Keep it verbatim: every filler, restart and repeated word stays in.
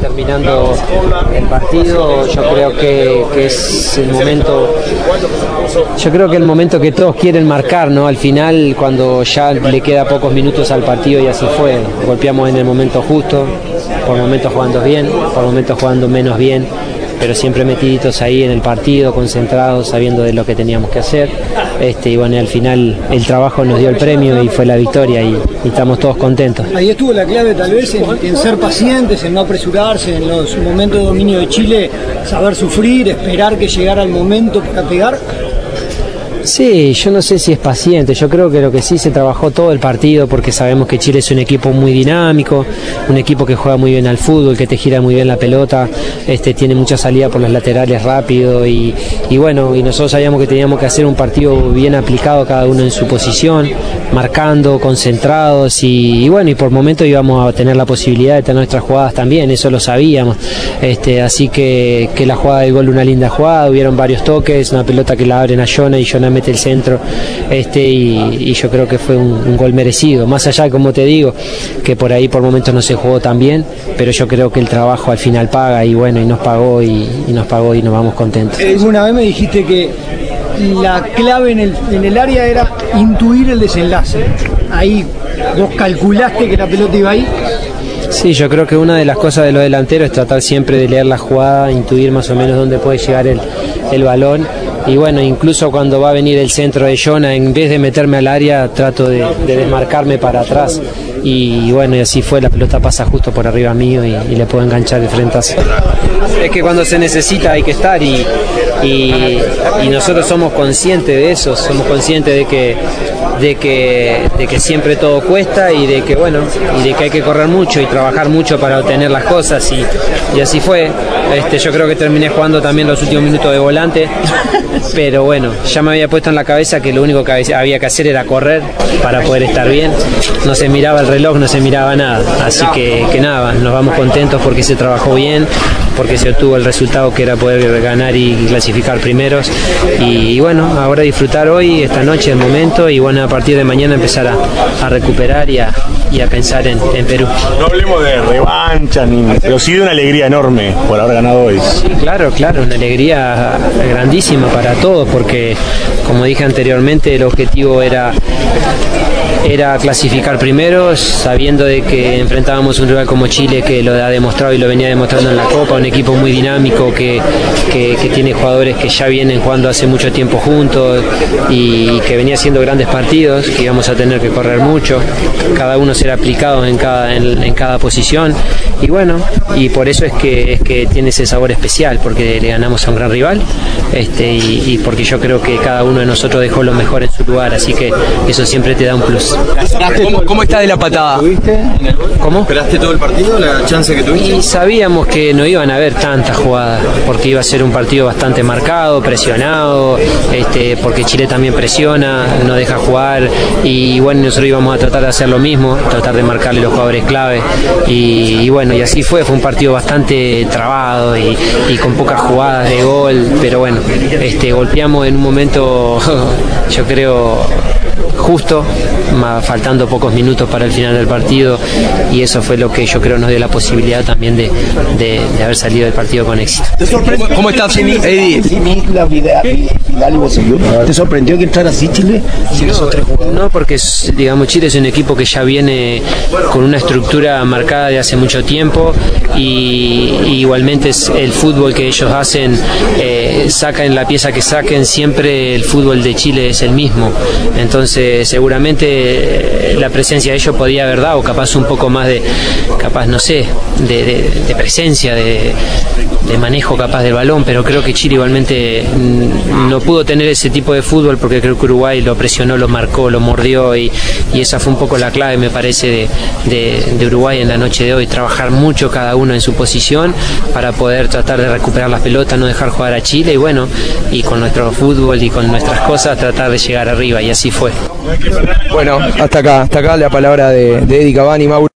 terminando el partido. Yo creo que, que es el momento, yo creo que el momento que todos quieren marcar, ¿no? Al final, cuando ya le queda pocos minutos al partido, y así fue. Golpeamos en el momento justo, por momentos jugando bien, por momentos jugando menos bien, pero siempre metiditos ahí en el partido, concentrados, sabiendo de lo que teníamos que hacer. Este, y bueno, al final el trabajo nos dio el premio y fue la victoria, y, y estamos todos contentos. Ahí estuvo la clave tal vez en, en ser pacientes, en no apresurarse, en los momentos de dominio de Chile, saber sufrir, esperar que llegara el momento para pegar. Sí, yo no sé si es paciente, yo creo que lo que sí se trabajó todo el partido, porque sabemos que Chile es un equipo muy dinámico, un equipo que juega muy bien al fútbol, que te gira muy bien la pelota, este, tiene mucha salida por los laterales rápido, y, y bueno, y nosotros sabíamos que teníamos que hacer un partido bien aplicado, cada uno en su posición, marcando, concentrados, y, y bueno, y por momentos íbamos a tener la posibilidad de tener nuestras jugadas también, eso lo sabíamos, este, así que, que la jugada del gol, una linda jugada, hubieron varios toques, una pelota que la abren a Jonah y Jonah mete el centro, este, y, y yo creo que fue un, un gol merecido, más allá, como te digo, que por ahí por momentos no se jugó tan bien, pero yo creo que el trabajo al final paga, y bueno, y nos pagó, y, y nos pagó y nos vamos contentos. Una vez me dijiste que la clave en el, en el área era intuir el desenlace, ahí vos calculaste que la pelota iba ahí. Sí, yo creo que una de las cosas de los delanteros es tratar siempre de leer la jugada, intuir más o menos dónde puede llegar el, el balón. Y bueno, incluso cuando va a venir el centro de Jonah, en vez de meterme al área, trato de, de desmarcarme para atrás. Y bueno, y así fue, la pelota pasa justo por arriba mío, y, y le puedo enganchar de frentazo. Es que cuando se necesita hay que estar, y, y, y nosotros somos conscientes de eso, somos conscientes de que, de, que, de que siempre todo cuesta, y de que bueno, y de que hay que correr mucho y trabajar mucho para obtener las cosas, y, y así fue. Este, yo creo que terminé jugando también los últimos minutos de volante, pero bueno, ya me había puesto en la cabeza que lo único que había que hacer era correr para poder estar bien. No se miraba el reloj, no se miraba nada, así que, que nada, nos vamos contentos porque se trabajó bien, porque se obtuvo el resultado que era poder ganar y clasificar primeros, y, y bueno, ahora disfrutar hoy, esta noche, el momento, y bueno, a partir de mañana empezar a, a recuperar y a, y a pensar en, en Perú. No hablemos de revancha, ni, pero sí de una alegría enorme por haber ganado hoy. Sí, claro, claro, una alegría grandísima para todos, porque como dije anteriormente, el objetivo era era clasificar primeros, sabiendo de que enfrentábamos un rival como Chile, que lo ha demostrado y lo venía demostrando en la Copa, un equipo muy dinámico que, que, que tiene jugadores que ya vienen jugando hace mucho tiempo juntos, y que venía haciendo grandes partidos, que íbamos a tener que correr mucho, cada uno será aplicado en cada, en, en cada posición, y bueno, y por eso es que, es que tiene ese sabor especial, porque le ganamos a un gran rival, este, y, y porque yo creo que cada uno de nosotros dejó lo mejor en su lugar, así que eso siempre te da un plus. ¿Cómo, ¿Cómo está de la patada? ¿Cómo? ¿Esperaste todo el partido, la chance que tuviste? Y sabíamos que no iban a haber tantas jugadas, porque iba a ser un partido bastante marcado, presionado, este, porque Chile también presiona, no deja jugar, y bueno, nosotros íbamos a tratar de hacer lo mismo, tratar de marcarle los jugadores clave, y, y bueno, y así fue, fue un partido bastante trabado y, y con pocas jugadas de gol, pero bueno, este, golpeamos en un momento, yo creo, justo, faltando pocos minutos para el final del partido, y eso fue lo que yo creo nos dio la posibilidad también de, de, de haber salido del partido con éxito. ¿Cómo, cómo estás, Eddie? ¿Te sorprendió que entrara así Chile? No, porque digamos Chile es un equipo que ya viene con una estructura marcada de hace mucho tiempo, y, y igualmente es el fútbol que ellos hacen, eh, sacan la pieza que saquen, siempre el fútbol de Chile es el mismo, entonces seguramente la presencia de ellos podía haber dado capaz un poco más de, capaz no sé, de, de, de presencia, de, de manejo capaz del balón, pero creo que Chile igualmente no pudo tener ese tipo de fútbol, porque creo que Uruguay lo presionó, lo marcó, lo mordió, y, y esa fue un poco la clave, me parece, de, de, de Uruguay en la noche de hoy, trabajar mucho cada uno en su posición para poder tratar de recuperar las pelotas, no dejar jugar a Chile, y bueno, y con nuestro fútbol y con nuestras cosas tratar de llegar arriba, y así fue. Bueno, hasta acá, hasta acá la palabra de, de Eddie Cavani, Mauro.